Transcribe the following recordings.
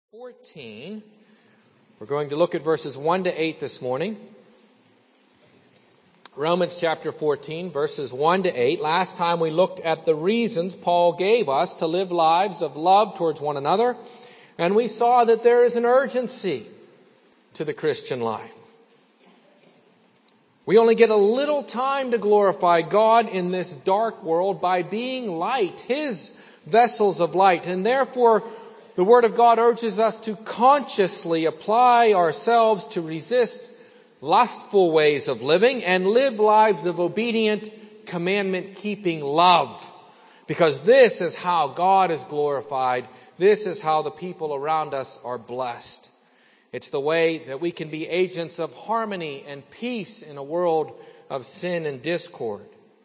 14. We're going to look at verses 1 to 8 this morning. Romans chapter 14, verses 1 to 8. Last time we looked at the reasons Paul gave us to live lives of love towards one another, and we saw that there is an urgency to the Christian life. We only get a little time to glorify God in this dark world by being light, His vessels of light, and therefore the Word of God urges us to consciously apply ourselves to resist lustful ways of living and live lives of obedient, commandment-keeping love. Because this is how God is glorified. This is how the people around us are blessed. It's the way that we can be agents of harmony and peace in a world of sin and discord.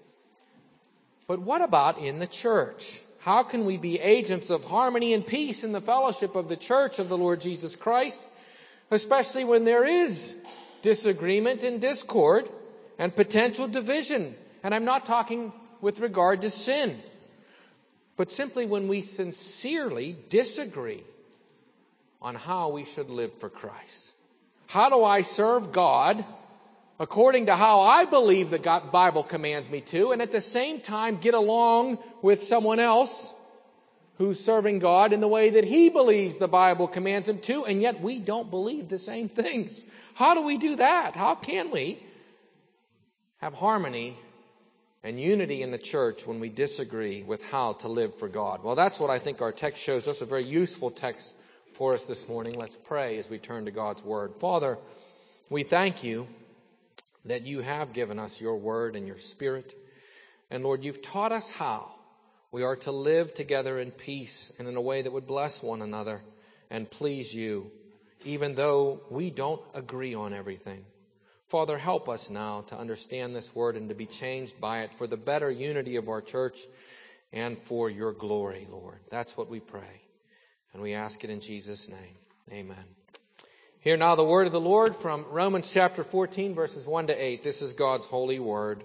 But what about in the church? How can we be agents of harmony and peace in the fellowship of the church of the Lord Jesus Christ, especially when there is disagreement and discord and potential division? And I'm not talking with regard to sin, but simply when we sincerely disagree on how we should live for Christ. How do I serve God according to how I believe the Bible commands me to, and at the same time get along with someone else who's serving God in the way that he believes the Bible commands him to, and yet we don't believe the same things? How do we do that? How can we have harmony and unity in the church when we disagree with how to live for God? Well, that's what I think our text shows us, a very useful text for us this morning. Let's pray as we turn to God's Word. Father, we thank you that you have given us your Word and your Spirit. And Lord, you've taught us how we are to live together in peace and in a way that would bless one another and please you, even though we don't agree on everything. Father, help us now to understand this Word and to be changed by it for the better unity of our church and for your glory, Lord. That's what we pray. And we ask it in Jesus' name. Amen. Hear now the word of the Lord from Romans chapter 14, verses 1 to 8. This is God's holy word.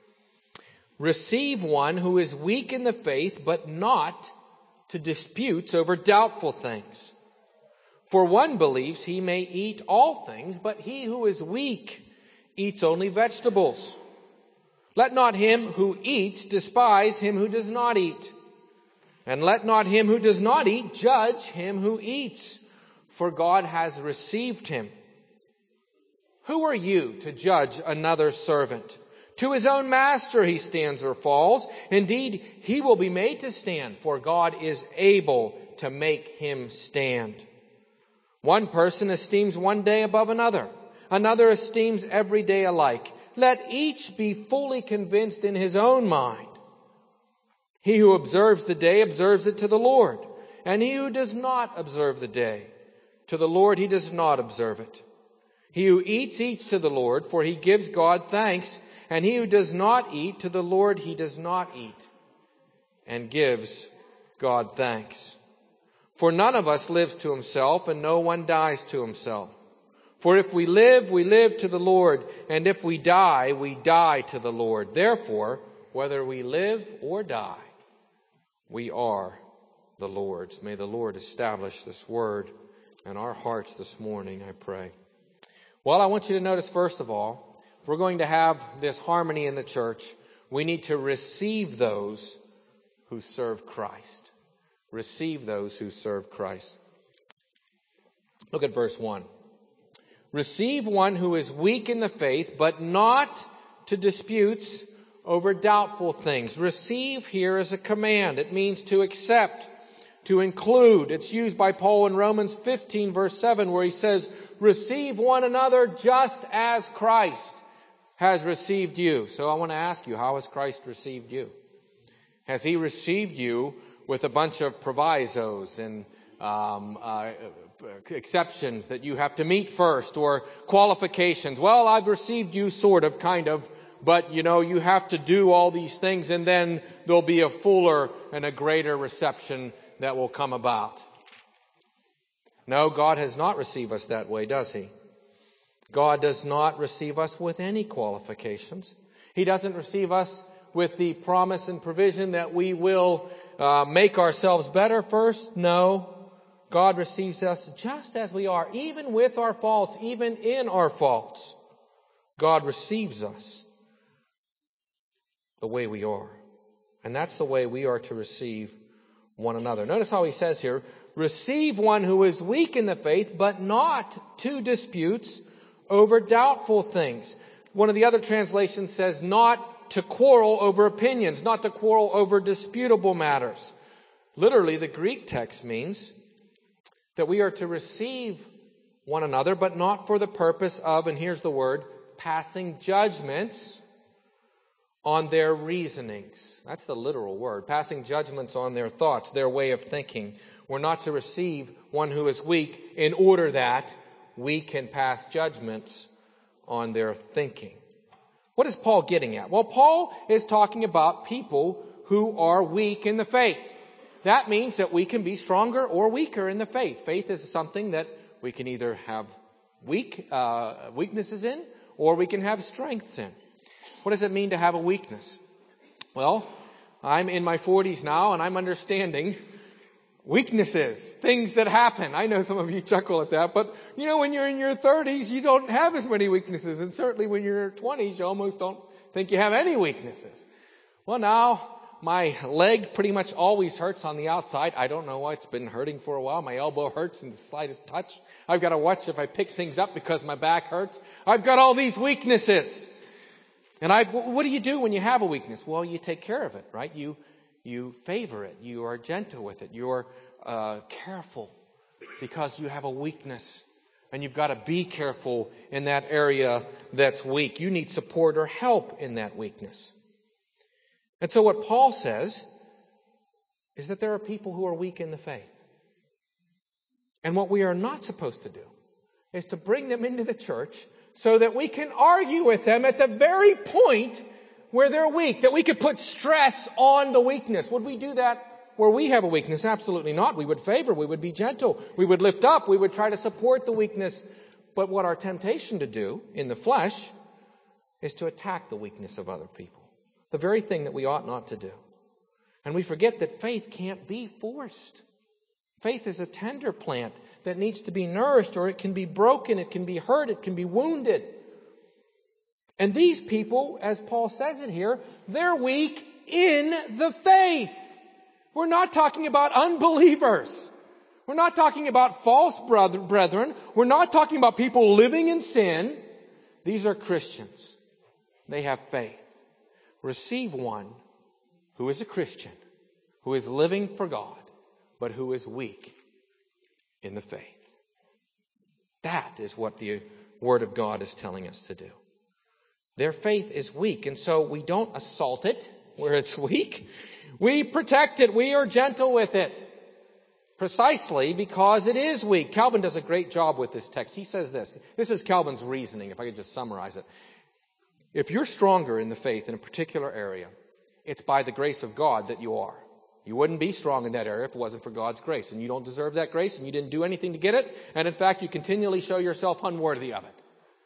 Receive one who is weak in the faith, but not to disputes over doubtful things. For one believes he may eat all things, but he who is weak eats only vegetables. Let not him who eats despise him who does not eat. And let not him who does not eat judge him who eats, for God has received him. Who are you to judge another servant? To his own master he stands or falls. Indeed, he will be made to stand, for God is able to make him stand. One person esteems one day above another. Another esteems every day alike. Let each be fully convinced in his own mind. He who observes the day observes it to the Lord, and he who does not observe the day, to the Lord he does not observe it. He who eats, eats to the Lord, for he gives God thanks, and he who does not eat, to the Lord he does not eat, and gives God thanks. For none of us lives to himself, and no one dies to himself. For if we live to the Lord, and if we die to the Lord. Therefore, whether we live or die, we are the Lord's. May the Lord establish this word in our hearts this morning, I pray. Well, I want you to notice, first of all, if we're going to have this harmony in the church, we need to receive those who serve Christ. Receive those who serve Christ. Look at verse 1. Receive one who is weak in the faith, but not to disputes over doubtful things. Receive here is a command. It means to accept, to include. It's used by Paul in Romans 15, verse 7, where he says, receive one another just as Christ has received you. So I want to ask you, how has Christ received you? Has he received you with a bunch of provisos and exceptions that you have to meet first, or qualifications? Well, I've received you sort of, kind of, but you have to do all these things, and then there'll be a fuller and a greater reception that will come about. No, God has not received us that way, does he? God does not receive us with any qualifications. He doesn't receive us with the promise and provision that we will make ourselves better first. No. God receives us just as we are, even with our faults, even in our faults. God receives us the way we are. And that's the way we are to receive one another. Notice how he says here, receive one who is weak in the faith, but not to disputes over doubtful things. One of the other translations says not to quarrel over opinions, not to quarrel over disputable matters. Literally, the Greek text means that we are to receive one another, but not for the purpose of, and here's the word, passing judgments on their reasonings. That's the literal word. Passing judgments on their thoughts, their way of thinking. We're not to receive one who is weak in order that we can pass judgments on their thinking. What is Paul getting at? Well, Paul is talking about people who are weak in the faith. That means that we can be stronger or weaker in the faith. Faith is something that we can either have weaknesses in, or we can have strengths in. What does it mean to have a weakness? Well, I'm in my 40s now, and I'm understanding weaknesses, things that happen. I know some of you chuckle at that, but when you're in your 30s, you don't have as many weaknesses. And certainly when you're 20s, you almost don't think you have any weaknesses. Well, now my leg pretty much always hurts on the outside. I don't know why. It's been hurting for a while. My elbow hurts in the slightest touch. I've got to watch if I pick things up because my back hurts. I've got all these weaknesses. And what do you do when you have a weakness? Well, you take care of it, right? You favor it. You are gentle with it. You're careful because you have a weakness. And you've got to be careful in that area that's weak. You need support or help in that weakness. And so what Paul says is that there are people who are weak in the faith. And what we are not supposed to do is to bring them into the church so that we can argue with them at the very point where they're weak, that we could put stress on the weakness. Would we do that where we have a weakness? Absolutely not. We would favor, we would be gentle, we would lift up, we would try to support the weakness. But what our temptation to do in the flesh is to attack the weakness of other people. The very thing that we ought not to do. And we forget that faith can't be forced. Faith is a tender plant that needs to be nourished, or it can be broken, it can be hurt, it can be wounded. And these people, as Paul says it here, they're weak in the faith. We're not talking about unbelievers. We're not talking about false brethren. We're not talking about people living in sin. These are Christians. They have faith. Receive one who is a Christian, who is living for God, but who is weak in the faith. That is what the Word of God is telling us to do. Their faith is weak, and so we don't assault it where it's weak. We protect it. We are gentle with it. Precisely because it is weak. Calvin does a great job with this text. He says this. This is Calvin's reasoning, if I could just summarize it. If you're stronger in the faith in a particular area, it's by the grace of God that you are. You wouldn't be strong in that area if it wasn't for God's grace. And you don't deserve that grace, and you didn't do anything to get it. And in fact, you continually show yourself unworthy of it.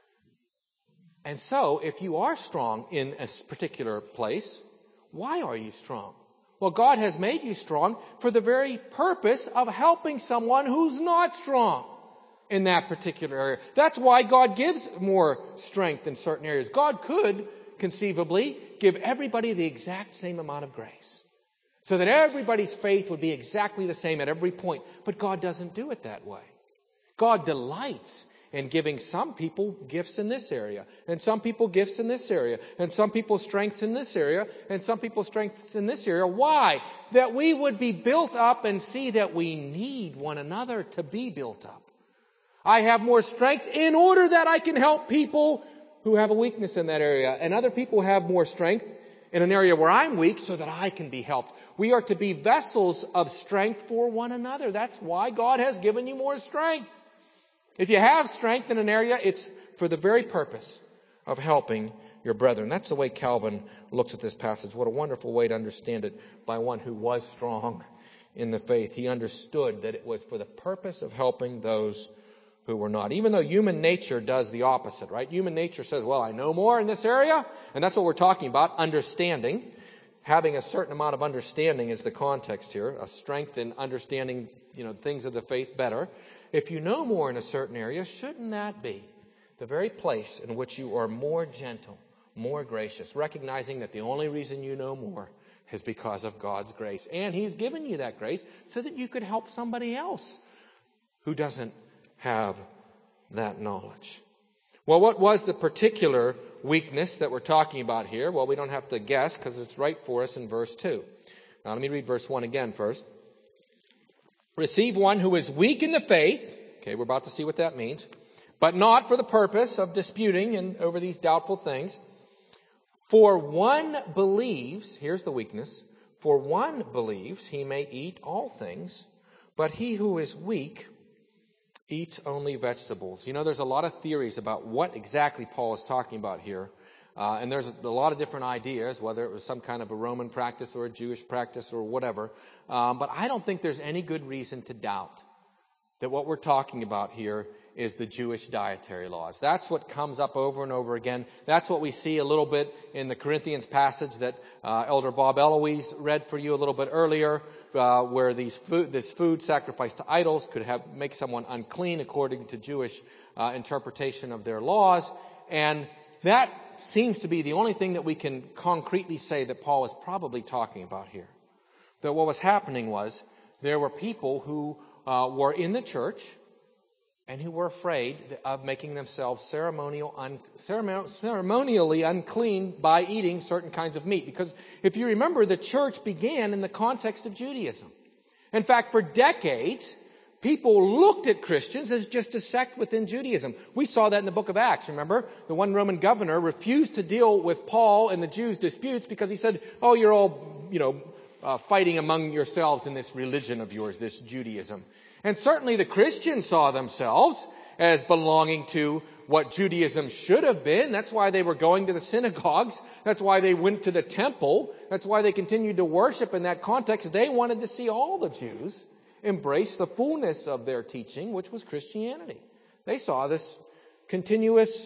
And so, if you are strong in a particular place, why are you strong? Well, God has made you strong for the very purpose of helping someone who's not strong in that particular area. That's why God gives more strength in certain areas. God could conceivably give everybody the exact same amount of grace so that everybody's faith would be exactly the same at every point. But God doesn't do it that way. God delights in giving some people gifts in this area, and some people gifts in this area, and some people strengths in this area, and some people strengths in this area. Why? That we would be built up and see that we need one another to be built up. I have more strength in order that I can help people who have a weakness in that area. And other people have more strength in an area where I'm weak so that I can be helped. We are to be vessels of strength for one another. That's why God has given you more strength. If you have strength in an area, it's for the very purpose of helping your brethren. That's the way Calvin looks at this passage. What a wonderful way to understand it by one who was strong in the faith. He understood that it was for the purpose of helping those who were not. Even though human nature does the opposite, right? Human nature says, well, I know more in this area. And that's what we're talking about, understanding. having a certain amount of understanding is the context here, a strength in understanding, things of the faith better. If you know more in a certain area, shouldn't that be the very place in which you are more gentle, more gracious, recognizing that the only reason you know more is because of God's grace. And He's given you that grace so that you could help somebody else who doesn't have that knowledge. Well, what was the particular weakness that we're talking about here? Well, we don't have to guess because it's right for us in verse 2. Now, let me read verse 1 again first. Receive one who is weak in the faith. Okay, we're about to see what that means. But not for the purpose of disputing over these doubtful things. For one believes, here's the weakness, for one believes he may eat all things, but he who is weak eats only vegetables. There's a lot of theories about what exactly Paul is talking about here. And there's a lot of different ideas, whether it was some kind of a Roman practice or a Jewish practice or whatever. But I don't think there's any good reason to doubt that what we're talking about here is the Jewish dietary laws. That's what comes up over and over again. That's what we see a little bit in the Corinthians passage that Elder Bob Eloise read for you a little bit earlier, where this food sacrificed to idols could make someone unclean according to Jewish interpretation of their laws. And that seems to be the only thing that we can concretely say that Paul is probably talking about here. That what was happening was there were people who were in the church and who were afraid of making themselves ceremonially unclean by eating certain kinds of meat. Because if you remember, the church began in the context of Judaism. In fact, for decades, people looked at Christians as just a sect within Judaism. We saw that in the book of Acts, remember? The one Roman governor refused to deal with Paul and the Jews' disputes because he said, oh, you're all, fighting among yourselves in this religion of yours, this Judaism. And certainly the Christians saw themselves as belonging to what Judaism should have been. That's why they were going to the synagogues. That's why they went to the temple. That's why they continued to worship in that context. They wanted to see all the Jews embrace the fullness of their teaching, which was Christianity. They saw this continuous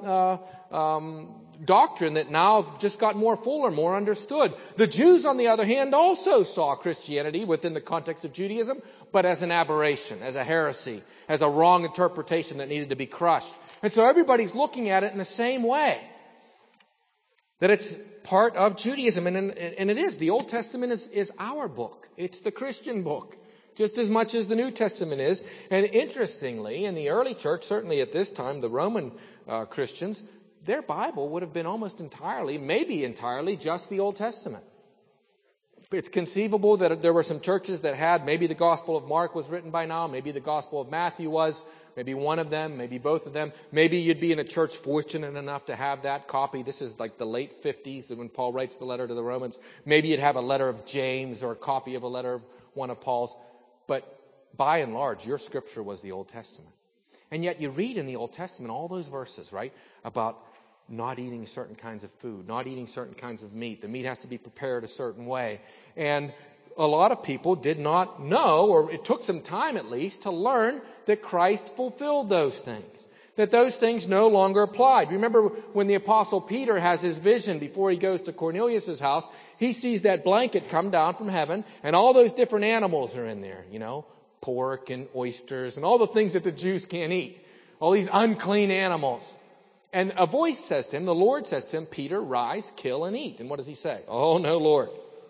doctrine that now just got more fuller, more understood. The Jews, on the other hand, also saw Christianity within the context of Judaism, but as an aberration, as a heresy, as a wrong interpretation that needed to be crushed. And so everybody's looking at it in the same way, that it's part of Judaism. And it is. The Old Testament is our book. It's the Christian book, just as much as the New Testament is. And interestingly, in the early church, certainly at this time, the Roman Christians, their Bible would have been almost entirely, maybe entirely, just the Old Testament. It's conceivable that there were some churches that had, maybe the Gospel of Mark was written by now, maybe the Gospel of Matthew was, maybe one of them, maybe both of them. Maybe you'd be in a church fortunate enough to have that copy. This is like the late 50s when Paul writes the letter to the Romans. Maybe you'd have a letter of James or a copy of a letter of one of Paul's. But by and large, your scripture was the Old Testament. And yet you read in the Old Testament all those verses, right, about not eating certain kinds of food, not eating certain kinds of meat. The meat has to be prepared a certain way. And a lot of people did not know, or it took some time at least, to learn that Christ fulfilled those things, that those things no longer applied. Remember when the Apostle Peter has his vision before he goes to Cornelius' house, he sees that blanket come down from heaven, and all those different animals are in there, pork and oysters and all the things that the Jews can't eat, all these unclean animals. And a voice says to him, the Lord says to him, Peter, rise, kill, and eat. And what does he say? Oh, no, Lord.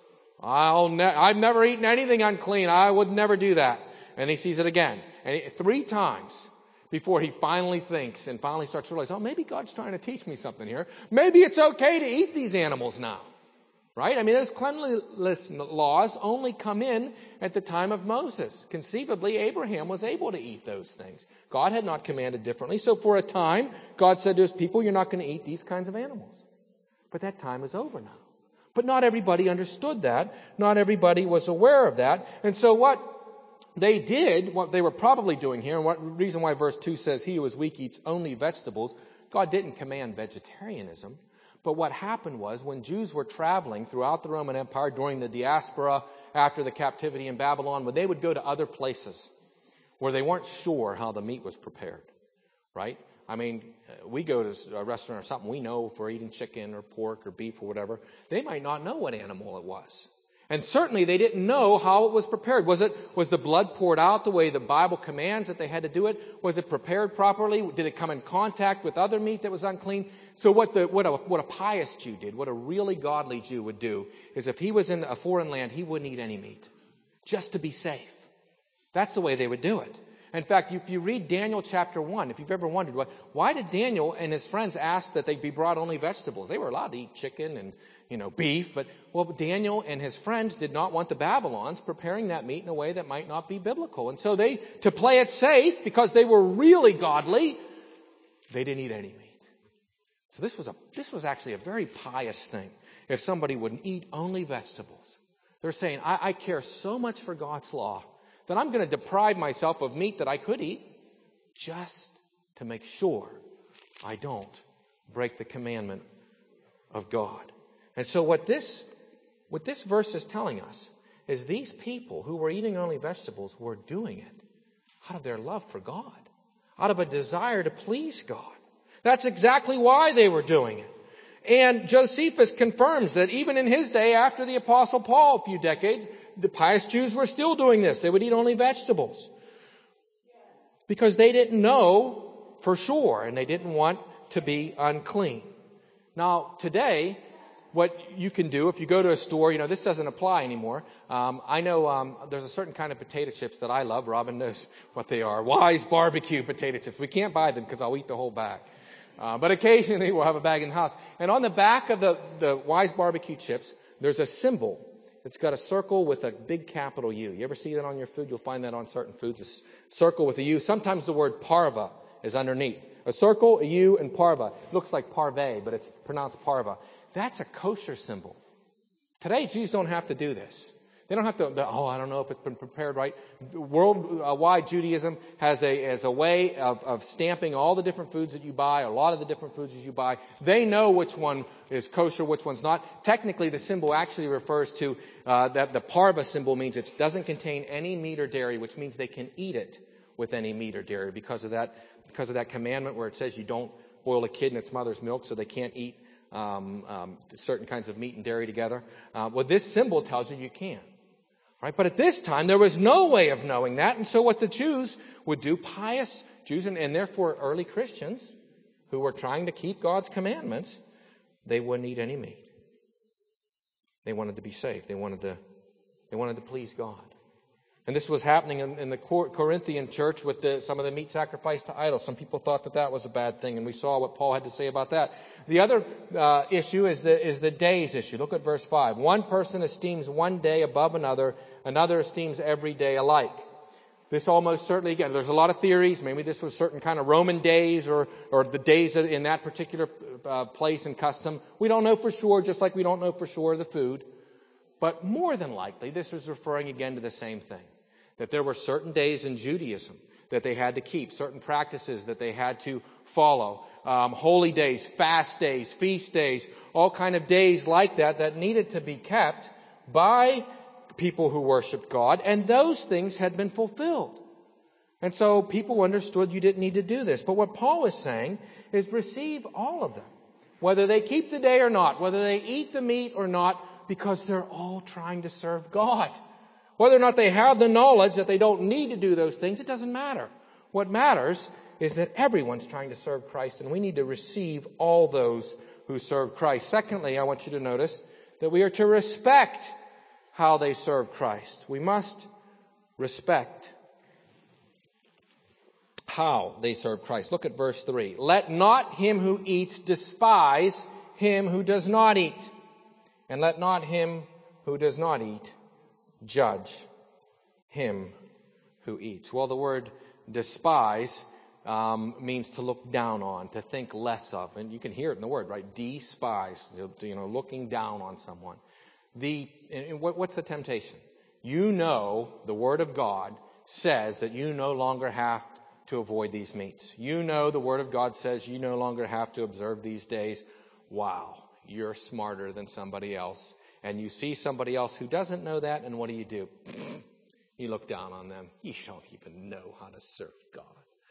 I've never eaten anything unclean. I would never do that. And he sees it again. And 3 times before he finally thinks and finally starts to realize, oh, maybe God's trying to teach me something here. Maybe it's okay to eat these animals now. Right? I mean, those cleanliness laws only come in at the time of Moses. Conceivably, Abraham was able to eat those things. God had not commanded differently. So for a time, God said to his people, you're not going to eat these kinds of animals. But that time is over now. But not everybody understood that. Not everybody was aware of that. And so what they did, what they were probably doing here, and what reason why verse 2 says he who is weak eats only vegetables, God didn't command vegetarianism. But what happened was when Jews were traveling throughout the Roman Empire during the diaspora after the captivity in Babylon, when they would go to other places where they weren't sure how the meat was prepared, right? I mean, we go to a restaurant or something, we know if we're eating chicken or pork or beef or whatever, they might not know what animal it was. And certainly they didn't know how it was prepared. Was the blood poured out the way the Bible commands that they had to do it? Was it prepared properly? Did it come in contact with other meat that was unclean? So what a pious Jew did, what a really godly Jew would do, is if he was in a foreign land, he wouldn't eat any meat, just to be safe. That's the way they would do it. In fact, if you read Daniel chapter 1, if you've ever wondered, why did Daniel and his friends ask that they be brought only vegetables? They were allowed to eat chicken and, beef, but, Daniel and his friends did not want the Babylons preparing that meat in a way that might not be biblical. And so to play it safe, because they were really godly, they didn't eat any meat. So this was actually a very pious thing. If somebody would eat only vegetables, they're saying, I care so much for God's law that I'm going to deprive myself of meat that I could eat just to make sure I don't break the commandment of God. And so what this verse is telling us is these people who were eating only vegetables were doing it out of their love for God, out of a desire to please God. That's exactly why they were doing it. And Josephus confirms that even in his day, after the Apostle Paul, a few decades, the pious Jews were still doing this. They would eat only vegetables because they didn't know for sure and they didn't want to be unclean. Now, today, what you can do if you go to a store, this doesn't apply anymore. I know there's a certain kind of potato chips that I love. Robin knows what they are. Wise barbecue potato chips. We can't buy them because I'll eat the whole bag. But occasionally we'll have a bag in the house. And on the back of the Wise barbecue chips, there's a symbol. It's got a circle with a big capital U. You ever see that on your food? You'll find that on certain foods. A circle with a U. Sometimes the word parva is underneath. A circle, a U, and parva. It looks like parve, but it's pronounced parva. That's a kosher symbol. Today, Jews don't have to do this. They don't have to, I don't know if it's been prepared right. Worldwide Judaism has a way of stamping all the different foods that you buy, a lot of the different foods that you buy. They know which one is kosher, which one's not. Technically, the symbol actually refers to, that the parva symbol means it doesn't contain any meat or dairy, which means they can eat it with any meat or dairy because of that commandment where it says you don't boil a kid in its mother's milk, so they can't eat certain kinds of meat and dairy together. This symbol tells you can. Right? But at this time, there was no way of knowing that. And so what the Jews would do, pious Jews and therefore early Christians who were trying to keep God's commandments, they wouldn't eat any meat. They wanted to be safe. They wanted to please God. And this was happening in the Corinthian church with some of the meat sacrificed to idols. Some people thought that was a bad thing, and we saw what Paul had to say about that. The other issue is the days issue. Look at verse 5. One person esteems one day above another esteems every day alike. This almost certainly, again, there's a lot of theories. Maybe this was certain kind of Roman days or the days in that particular place and custom. We don't know for sure, just like we don't know for sure the food. But more than likely, this was referring again to the same thing. That there were certain days in Judaism that they had to keep, certain practices that they had to follow. Holy days, fast days, feast days, all kind of days like that needed to be kept by people who worshiped God, and those things had been fulfilled. And so people understood you didn't need to do this. But what Paul is saying is receive all of them, whether they keep the day or not, whether they eat the meat or not, because they're all trying to serve God. Whether or not they have the knowledge that they don't need to do those things, it doesn't matter. What matters is that everyone's trying to serve Christ, and we need to receive all those who serve Christ. Secondly, I want you to notice that we are to respect how they serve Christ. We must respect how they serve Christ. Look at verse 3. Let not him who eats despise him who does not eat. And let not him who does not eat judge him who eats. Well, the word despise means to look down on, to think less of. And you can hear it in the word, right? Despise, looking down on someone. What's the temptation? The Word of God says that you no longer have to avoid these meats. The Word of God says you no longer have to observe these days. Wow. You're smarter than somebody else. And you see somebody else who doesn't know that, and what do? You look down on them. You don't even know how to serve God.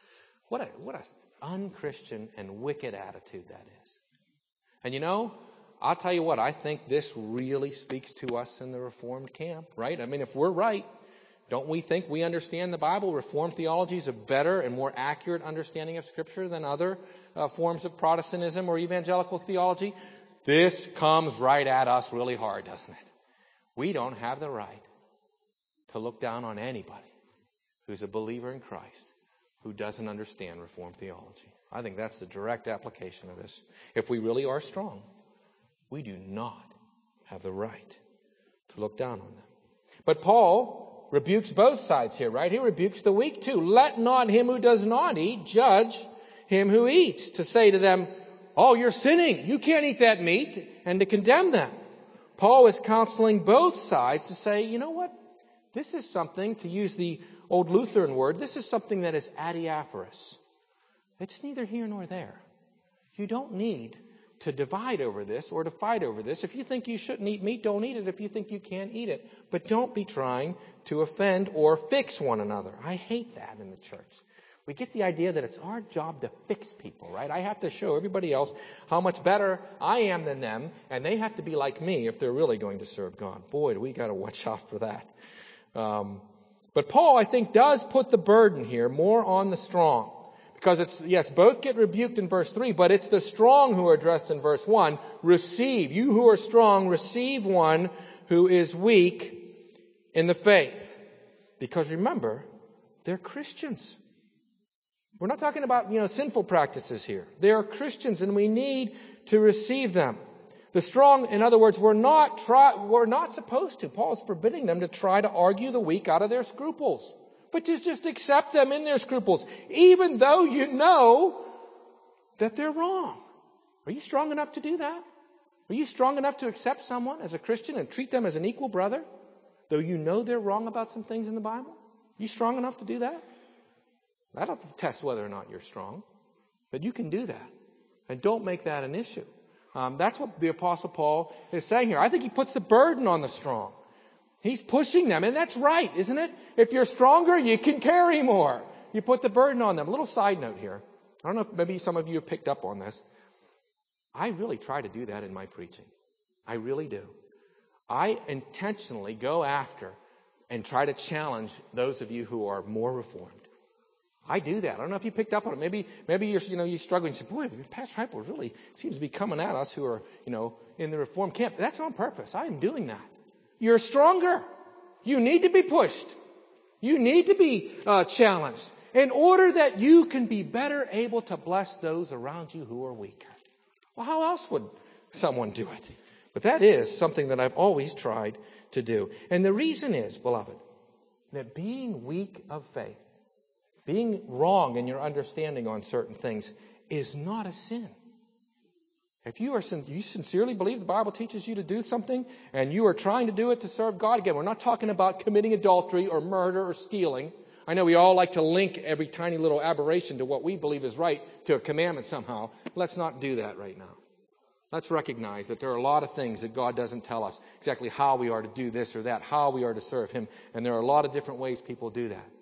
What a unchristian and wicked attitude that is. And I'll tell you what, I think this really speaks to us in the Reformed camp, right? I mean, if we're right, don't we think we understand the Bible? Reformed theology is a better and more accurate understanding of Scripture than other forms of Protestantism or evangelical theology? This comes right at us really hard, doesn't it? We don't have the right to look down on anybody who's a believer in Christ who doesn't understand Reformed theology. I think that's the direct application of this. If we really are strong, we do not have the right to look down on them. But Paul rebukes both sides here, right? He rebukes the weak too. Let not him who does not eat judge him who eats, to say to them, oh, you're sinning, you can't eat that meat, and to condemn them. Paul is counseling both sides to say, you know what? This is something, to use the old Lutheran word, this is something that is adiaphoros. It's neither here nor there. You don't need to divide over this or to fight over this. If you think you shouldn't eat meat, don't eat it. If you think you can't, eat it. But don't be trying to offend or fix one another. I hate that in the church. We get the idea that it's our job to fix people, right? I have to show everybody else how much better I am than them, and they have to be like me if they're really going to serve God. Boy, do we got to watch out for that. But Paul, I think, does put the burden here more on the strong. Because it's, yes, both get rebuked in verse 3, but it's the strong who are addressed in verse 1. Receive, you who are strong, receive one who is weak in the faith. Because remember, they're Christians. We're not talking about, sinful practices here. They are Christians and we need to receive them. The strong, in other words, we're not supposed to. Paul's forbidding them to try to argue the weak out of their scruples. But to just accept them in their scruples, even though you know that they're wrong. Are you strong enough to do that? Are you strong enough to accept someone as a Christian and treat them as an equal brother, though you know they're wrong about some things in the Bible? Are you strong enough to do that? That'll test whether or not you're strong. But you can do that. And don't make that an issue. That's what the Apostle Paul is saying here. I think he puts the burden on the strong. He's pushing them, and that's right, isn't it? If you're stronger, you can carry more. You put the burden on them. A little side note here. I don't know if maybe some of you have picked up on this. I really try to do that in my preaching. I really do. I intentionally go after and try to challenge those of you who are more reformed. I do that. I don't know if you picked up on it. Maybe you're struggling. You say, boy, Pastor Heipel really seems to be coming at us who are, in the reformed camp. That's on purpose. I am doing that. You're stronger. You need to be pushed. You need to be challenged in order that you can be better able to bless those around you who are weaker. Well, how else would someone do it? But that is something that I've always tried to do. And the reason is, beloved, that being weak of faith, being wrong in your understanding on certain things is not a sin. If you sincerely believe the Bible teaches you to do something and you are trying to do it to serve God, again, we're not talking about committing adultery or murder or stealing. I know we all like to link every tiny little aberration to what we believe is right to a commandment somehow. Let's not do that right now. Let's recognize that there are a lot of things that God doesn't tell us exactly how we are to do this or that, how we are to serve Him. And there are a lot of different ways people do that.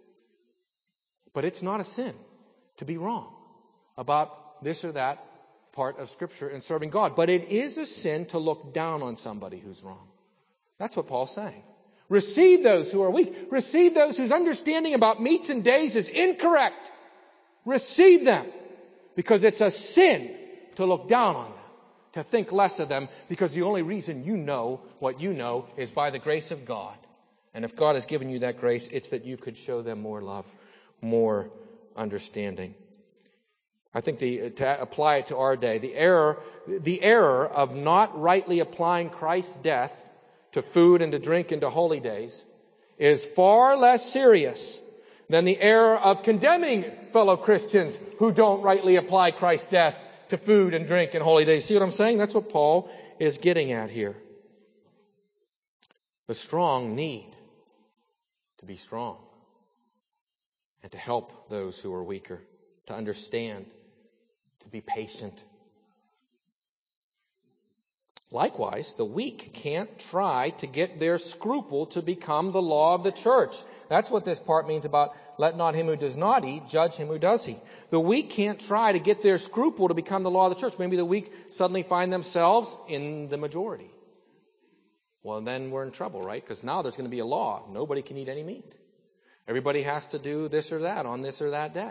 But it's not a sin to be wrong about this or that part of Scripture and serving God. But it is a sin to look down on somebody who's wrong. That's what Paul's saying. Receive those who are weak. Receive those whose understanding about meats and days is incorrect. Receive them. Because it's a sin to look down on them, to think less of them, because the only reason you know what you know is by the grace of God. And if God has given you that grace, it's that you could show them more love, more understanding. I think to apply it to our day, the error of not rightly applying Christ's death to food and to drink and to holy days is far less serious than the error of condemning fellow Christians who don't rightly apply Christ's death to food and drink and holy days. See what I'm saying? That's what Paul is getting at here. The strong need to be strong and to help those who are weaker, to understand, to be patient. Likewise, the weak can't try to get their scruple to become the law of the church. That's what this part means about let not him who does not eat judge him who does eat. The weak can't try to get their scruple to become the law of the church. Maybe the weak suddenly find themselves in the majority. Well, then we're in trouble, right? Because now there's going to be a law. Nobody can eat any meat. Everybody has to do this or that on this or that day.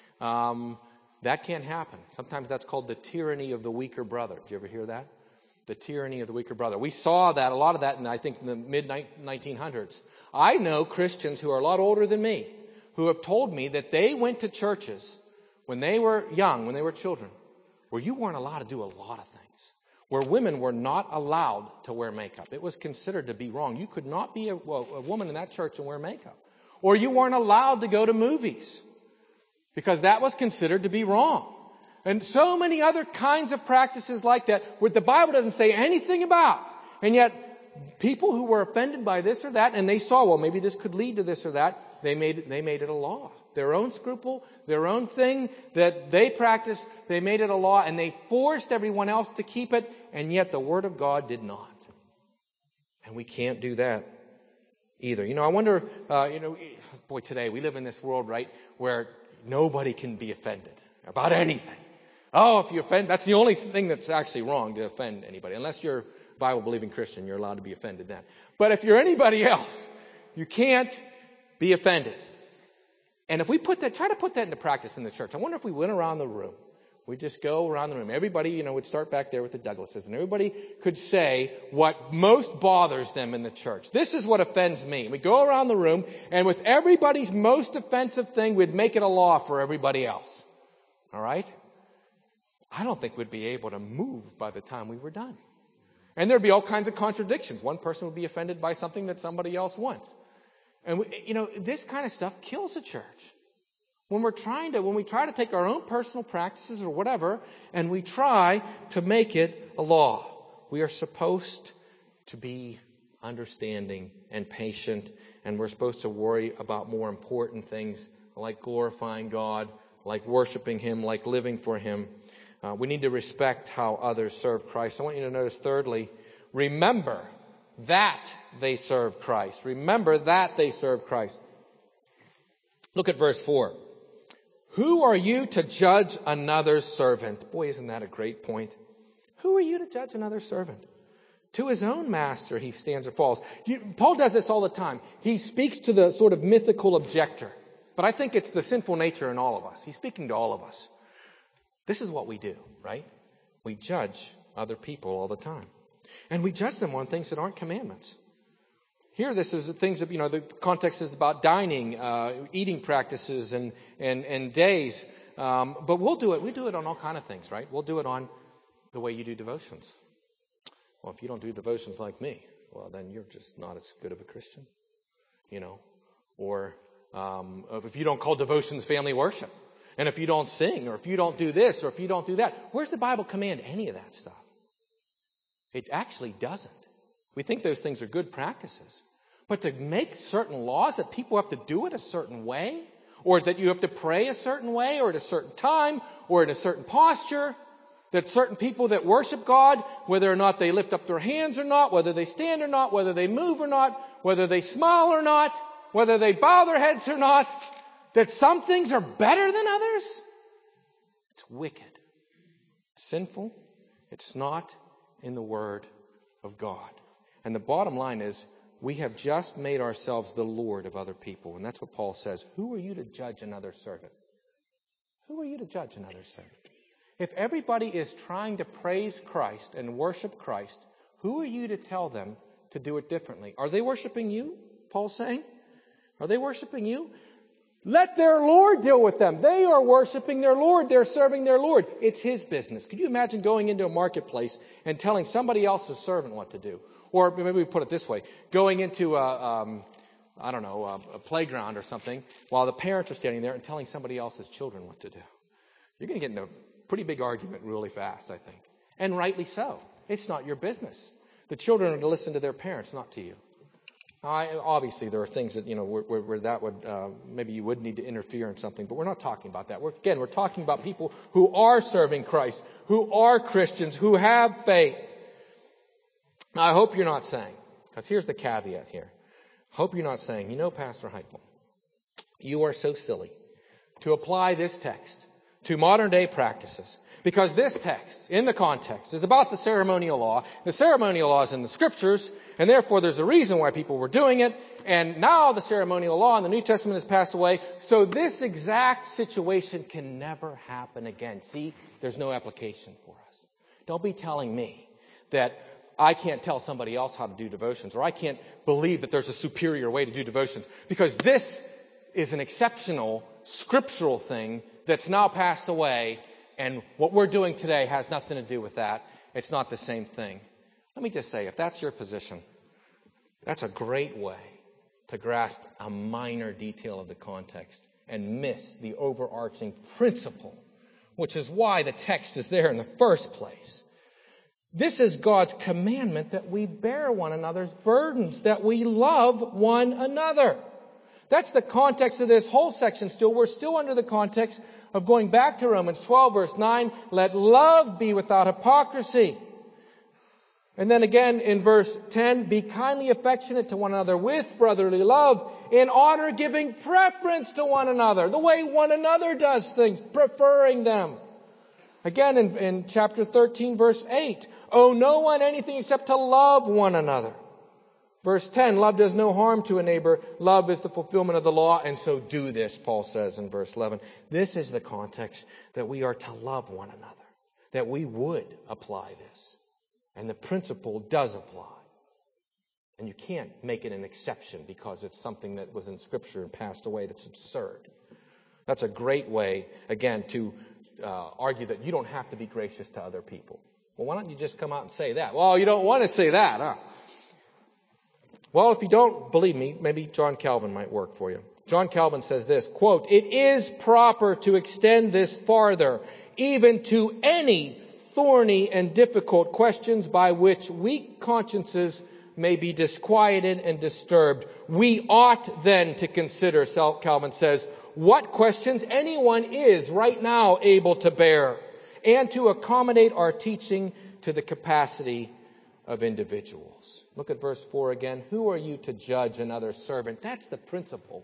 That can't happen. Sometimes that's called the tyranny of the weaker brother. Did you ever hear that? The tyranny of the weaker brother. We saw that, a lot of that, in, I think, in the mid-1900s. I know Christians who are a lot older than me who have told me that they went to churches when they were young, when they were children, where you weren't allowed to do a lot of things, where women were not allowed to wear makeup. It was considered to be wrong. You could not be a woman in that church and wear makeup. Or you weren't allowed to go to movies because that was considered to be wrong. And so many other kinds of practices like that, where the Bible doesn't say anything about. And yet, people who were offended by this or that, and they saw, well, maybe this could lead to this or that, they made it a law. Their own scruple, their own thing that they practiced, they made it a law, and they forced everyone else to keep it, and yet the Word of God did not. And we can't do that either. I wonder, today we live in this world, right, where nobody can be offended about anything. Oh, if you offend, that's the only thing that's actually wrong, to offend anybody. Unless you're a Bible-believing Christian, you're allowed to be offended then. But if you're anybody else, you can't be offended. And if we try to put that into practice in the church, I wonder if we went around the room. We just go around the room. Everybody, would start back there with the Douglases, and everybody could say what most bothers them in the church. This is what offends me. We go around the room, and with everybody's most offensive thing, we'd make it a law for everybody else. All right? I don't think we'd be able to move by the time we were done. And there'd be all kinds of contradictions. One person would be offended by something that somebody else wants. And this kind of stuff kills the church. When we try to take our own personal practices or whatever, and we try to make it a law. We are supposed to be understanding and patient, and we're supposed to worry about more important things like glorifying God, like worshiping Him, like living for Him. We need to respect how others serve Christ. I want you to notice, thirdly, remember that they serve Christ. Remember that they serve Christ. Look at verse 4. Who are you to judge another's servant? Boy, isn't that a great point? Who are you to judge another's servant? To his own master he stands or falls. Paul does this all the time. He speaks to the sort of mythical objector. But I think it's the sinful nature in all of us. He's speaking to all of us. This is what we do, right? We judge other people all the time. And we judge them on things that aren't commandments. Here, this is things that, the context is about dining, eating practices and days. But we do it on all kind of things, right? We'll do it on the way you do devotions. Well, if you don't do devotions like me, well, then you're just not as good of a Christian, Or if you don't call devotions family worship. And if you don't sing, or if you don't do this, or if you don't do that, where's the Bible command any of that stuff? It actually doesn't. We think those things are good practices. But to make certain laws that people have to do it a certain way, or that you have to pray a certain way, or at a certain time, or in a certain posture, that certain people that worship God, whether or not they lift up their hands or not, whether they stand or not, whether they move or not, whether they smile or not, whether they bow their heads or not, that some things are better than others, it's wicked, sinful. It's not in the Word of God. And the bottom line is, we have just made ourselves the Lord of other people. And that's what Paul says. Who are you to judge another servant? Who are you to judge another servant? If everybody is trying to praise Christ and worship Christ, who are you to tell them to do it differently? Are they worshiping you? Paul's saying. Are they worshiping you? Let their Lord deal with them. They are worshiping their Lord. They're serving their Lord. It's His business. Could you imagine going into a marketplace and telling somebody else's servant what to do? Or maybe we put it this way. Going into a playground or something while the parents are standing there and telling somebody else's children what to do. You're going to get in a pretty big argument really fast, I think. And rightly so. It's not your business. The children are to listen to their parents, not to you. Obviously, there are things that, where that would, maybe you would need to interfere in something, but we're not talking about that. We're talking about people who are serving Christ, who are Christians, who have faith. Now, I hope you're not saying, because here's the caveat here, Hope you're not saying, Pastor Heitman, you are so silly to apply this text to modern day practices. Because this text, in the context, is about the ceremonial law. The ceremonial law is in the Scriptures, and therefore there's a reason why people were doing it. And now the ceremonial law in the New Testament has passed away, so this exact situation can never happen again. See, there's no application for us. Don't be telling me that I can't tell somebody else how to do devotions, or I can't believe that there's a superior way to do devotions, because this is an exceptional scriptural thing that's now passed away, and what we're doing today has nothing to do with that. It's not the same thing. Let me just say, if that's your position, that's a great way to grasp a minor detail of the context and miss the overarching principle, which is why the text is there in the first place. This is God's commandment that we bear one another's burdens, that we love one another. That's the context of this whole section still. We're still under the context of going back to Romans 12, verse 9. Let love be without hypocrisy. And then again in verse 10, be kindly affectionate to one another with brotherly love, in honor giving preference to one another, the way one another does things, preferring them. Again in chapter 13, verse 8, owe no one anything except to love one another. Verse 10, love does no harm to a neighbor. Love is the fulfillment of the law, and so do this, Paul says in verse 11. This is the context that we are to love one another, that we would apply this. And the principle does apply. And you can't make it an exception because it's something that was in Scripture and passed away. That's absurd. That's a great way, again, to argue that you don't have to be gracious to other people. Well, why don't you just come out and say that? Well, you don't want to say that, huh? Well, if you don't believe me, maybe John Calvin might work for you. John Calvin says this, quote, it is proper to extend this farther, even to any thorny and difficult questions by which weak consciences may be disquieted and disturbed. We ought then to consider, Calvin says, what questions anyone is right now able to bear, and to accommodate our teaching to the capacity of individuals. Look at verse 4 again. Who are you to judge another servant? That's the principle.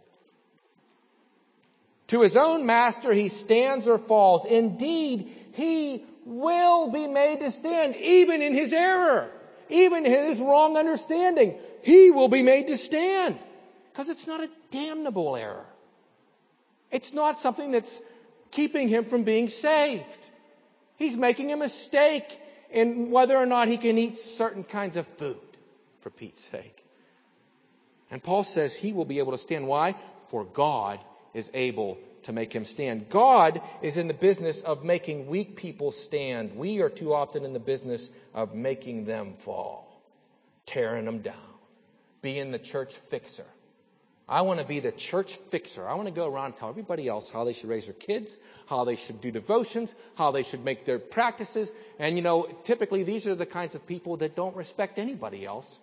To his own master he stands or falls. Indeed, he will be made to stand, even in his error, even in his wrong understanding. He will be made to stand, because it's not a damnable error. It's not something that's keeping him from being saved. He's making a mistake in whether or not he can eat certain kinds of food, for Pete's sake. And Paul says he will be able to stand. Why? For God is able to make him stand. God is in the business of making weak people stand. We are too often in the business of making them fall, tearing them down, being the church fixer. I want to be the church fixer. I want to go around and tell everybody else how they should raise their kids, how they should do devotions, how they should make their practices. And, typically these are the kinds of people that don't respect anybody else.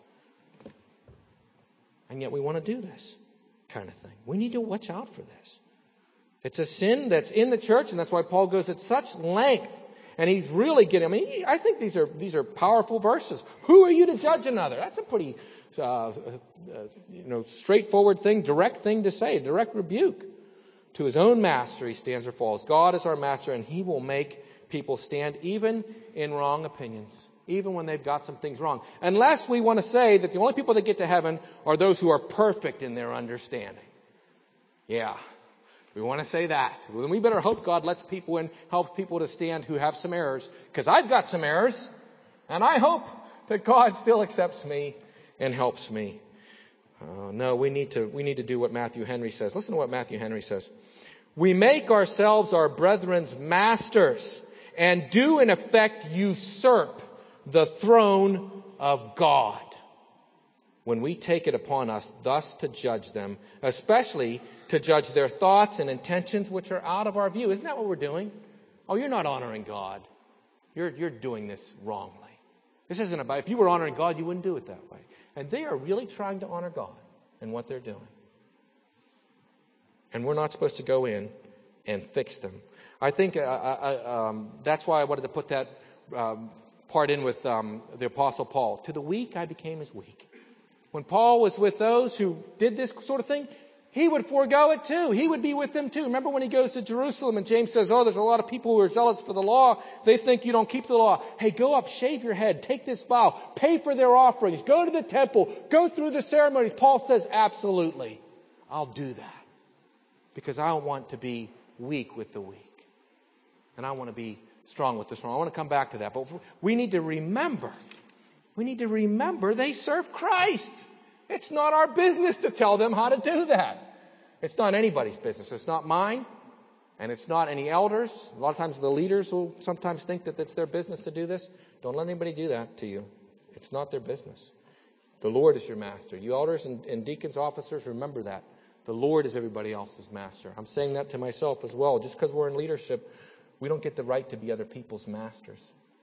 And yet we want to do this kind of thing. We need to watch out for this. It's a sin that's in the church, and that's why Paul goes at such length. And he's really getting, I think these are powerful verses. Who are you to judge another? That's a pretty straightforward thing, direct thing to say, direct rebuke. To his own master he stands or falls. God is our master, and he will make people stand even in wrong opinions, even when they've got some things wrong. Unless we want to say that the only people that get to heaven are those who are perfect in their understanding. Yeah, we want to say that. Then we better hope God lets people in, helps people to stand who have some errors, because I've got some errors, and I hope that God still accepts me and helps me. No, we need to do what Matthew Henry says. Listen to what Matthew Henry says. We make ourselves our brethren's masters and do in effect usurp the throne of God when we take it upon us thus to judge them, especially to judge their thoughts and intentions which are out of our view. Isn't that what we're doing? Oh, you're not honoring God. You're doing this wrongly. This isn't about, if you were honoring God, you wouldn't do it that way. And they are really trying to honor God in what they're doing. And we're not supposed to go in and fix them. I think that's why I wanted to put that part in with the Apostle Paul. To the weak, I became as weak. When Paul was with those who did this sort of thing, he would forego it too. He would be with them too. Remember when he goes to Jerusalem and James says, there's a lot of people who are zealous for the law. They think you don't keep the law. Hey, go up, shave your head, take this vow, pay for their offerings, go to the temple, go through the ceremonies. Paul says, absolutely, I'll do that. Because I want to be weak with the weak. And I want to be strong with the strong. I want to come back to that. But we need to remember they serve Christ. It's not our business to tell them how to do that. It's not anybody's business. It's not mine. And it's not any elders. A lot of times the leaders will sometimes think that it's their business to do this. Don't let anybody do that to you. It's not their business. The Lord is your master. You elders and deacons, officers, remember that. The Lord is everybody else's master. I'm saying that to myself as well. Just because we're in leadership, we don't get the right to be other people's masters.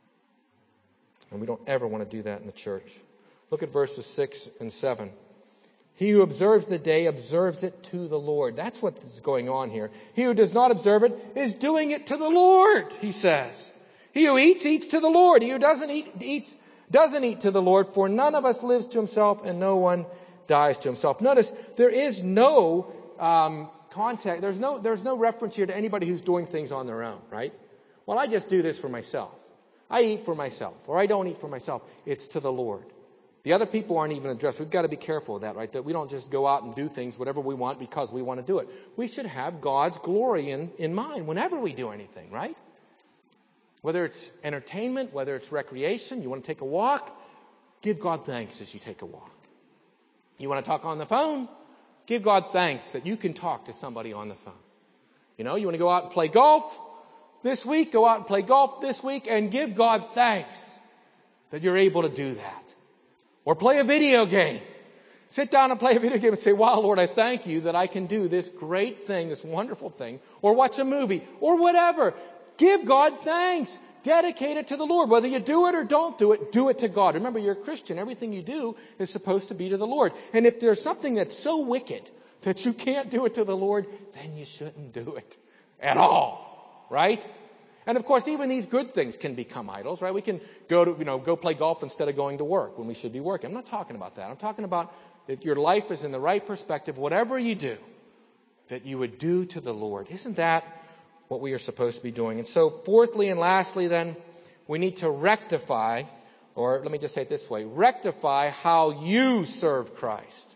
And we don't ever want to do that in the church. Look at verses 6 and 7. He who observes the day observes it to the Lord. That's what is going on here. He who does not observe it is doing it to the Lord, he says. He who eats, eats to the Lord. He who doesn't eat to the Lord, for none of us lives to himself and no one dies to himself. Notice, there is no contact. There's no reference here to anybody who's doing things on their own, right? Well, I just do this for myself. I eat for myself, or I don't eat for myself. It's to the Lord. The other people aren't even addressed. We've got to be careful of that, right? That we don't just go out and do things, whatever we want, because we want to do it. We should have God's glory in mind whenever we do anything, right? Whether it's entertainment, whether it's recreation, you want to take a walk, give God thanks as you take a walk. You want to talk on the phone, give God thanks that you can talk to somebody on the phone. You know, you want to go out and play golf this week, go out and play golf this week and give God thanks that you're able to do that. Or play a video game. Sit down and play a video game and say, wow, Lord, I thank you that I can do this great thing, this wonderful thing. Or watch a movie or whatever. Give God thanks. Dedicate it to the Lord. Whether you do it or don't do it to God. Remember, you're a Christian. Everything you do is supposed to be to the Lord. And if there's something that's so wicked that you can't do it to the Lord, then you shouldn't do it at all. Right? And of course, even these good things can become idols, right? We can go play golf instead of going to work when we should be working. I'm not talking about that. I'm talking about that your life is in the right perspective. Whatever you do, that you would do to the Lord. Isn't that what we are supposed to be doing? And so fourthly and lastly then, we need to rectify, or let me just say it this way, rectify how you serve Christ.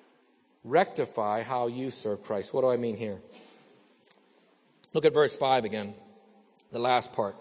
Rectify how you serve Christ. What do I mean here? Look at verse 5 again. The last part.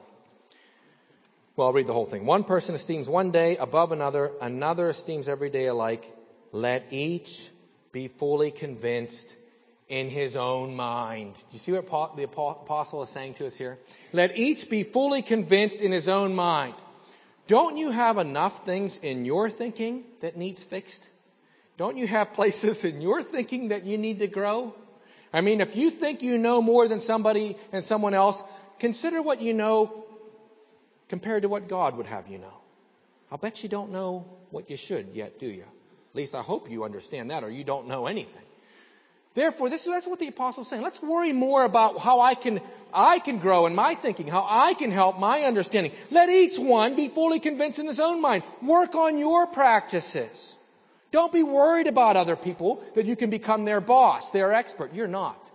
Well, I'll read the whole thing. One person esteems one day above another. Another esteems every day alike. Let each be fully convinced in his own mind. Do you see what the apostle is saying to us here? Let each be fully convinced in his own mind. Don't you have enough things in your thinking that needs fixed? Don't you have places in your thinking that you need to grow? I mean, if you think you know more than somebody and someone else, consider what you know compared to what God would have you know. I'll bet you don't know what you should yet, do you? At least I hope you understand that, or you don't know anything. Therefore, that's what the apostle's saying. Let's worry more about how I can grow in my thinking, how I can help my understanding. Let each one be fully convinced in his own mind. Work on your practices. Don't be worried about other people, that you can become their boss, their expert. You're not.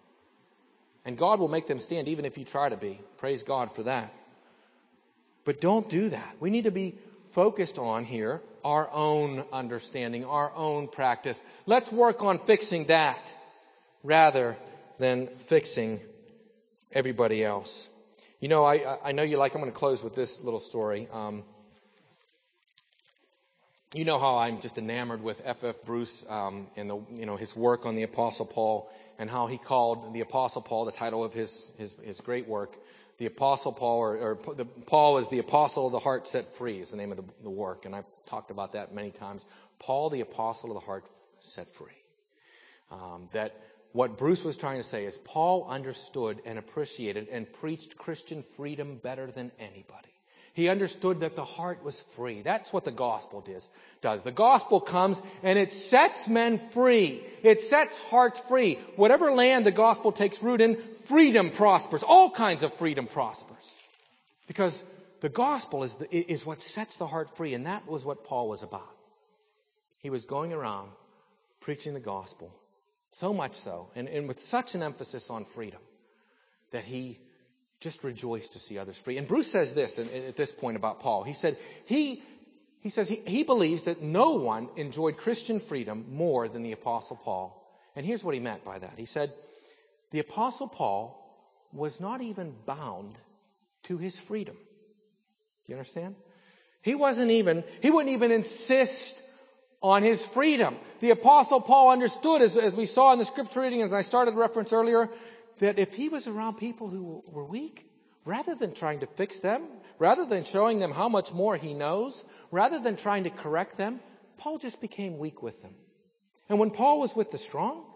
And God will make them stand even if you try to be. Praise God for that. But don't do that. We need to be focused on here our own understanding, our own practice. Let's work on fixing that rather than fixing everybody else. You know, I know you like, I'm going to close with this little story. You know how I'm just enamored with F.F. Bruce and his work on the Apostle Paul, and how he called the Apostle Paul, the title of his great work, the Apostle Paul, Paul is the Apostle of the Heart Set Free is the name of the work, and I've talked about that many times. Paul, the Apostle of the Heart Set Free. That what Bruce was trying to say is Paul understood and appreciated and preached Christian freedom better than anybody. He understood that the heart was free. That's what the gospel does. The gospel comes and it sets men free. It sets hearts free. Whatever land the gospel takes root in, freedom prospers. All kinds of freedom prospers. Because the gospel is what sets the heart free. And that was what Paul was about. he was going around preaching the gospel, so much so, and with such an emphasis on freedom, that he just rejoiced to see others free. And Bruce says this at this point about Paul. He said he believes that no one enjoyed Christian freedom more than the Apostle Paul. And here's what he meant by that. He said, the Apostle Paul was not even bound to his freedom. Do you understand? He wouldn't even insist on his freedom. The Apostle Paul understood, as we saw in the scripture reading, as I started reference earlier, that if he was around people who were weak, rather than trying to fix them, rather than showing them how much more he knows, rather than trying to correct them, Paul just became weak with them. And when Paul was with the strong,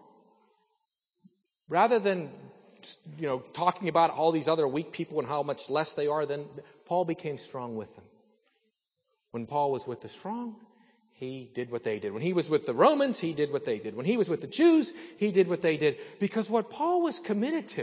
rather than talking about all these other weak people and how much less they are, then Paul became strong with them. When Paul was with the strong, he did what they did. When he was with the Romans, he did what they did. When he was with the Jews, he did what they did. Because what Paul was committed to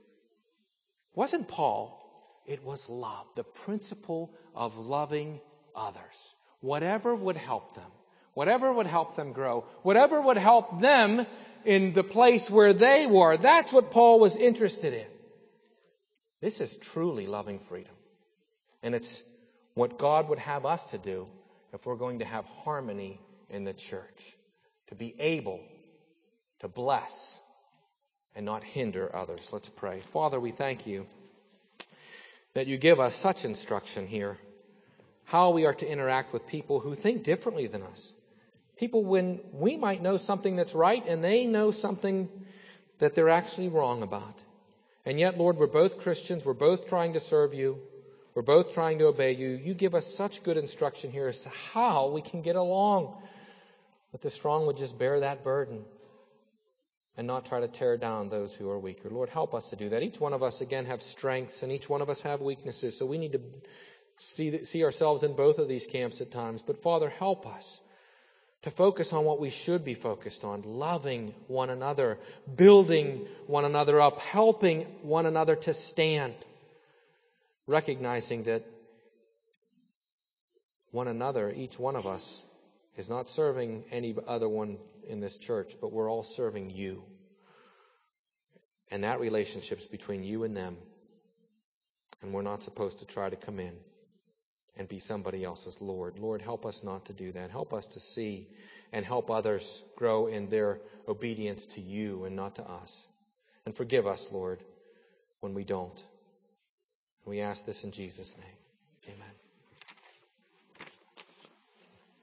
wasn't Paul, it was love. The principle of loving others. Whatever would help them. Whatever would help them grow. Whatever would help them in the place where they were. That's what Paul was interested in. This is truly loving freedom. And it's what God would have us to do if we're going to have harmony in the church. To be able to bless and not hinder others. Let's pray. Father, we thank you that you give us such instruction here. How we are to interact with people who think differently than us. People when we might know something that's right and they know something that they're actually wrong about. And yet, Lord, we're both Christians. We're both trying to serve you. We're both trying to obey you. You give us such good instruction here as to how we can get along. That the strong would just bear that burden and not try to tear down those who are weaker. Lord, help us to do that. Each one of us, again, have strengths and each one of us have weaknesses. So we need to see ourselves in both of these camps at times. But Father, help us to focus on what we should be focused on. Loving one another, building one another up, helping one another to stand. Recognizing that one another, each one of us, is not serving any other one in this church, but we're all serving you. And that relationship's between you and them. And we're not supposed to try to come in and be somebody else's Lord. Lord, help us not to do that. Help us to see and help others grow in their obedience to you and not to us. And forgive us, Lord, when we don't. We ask this in Jesus' name. Amen.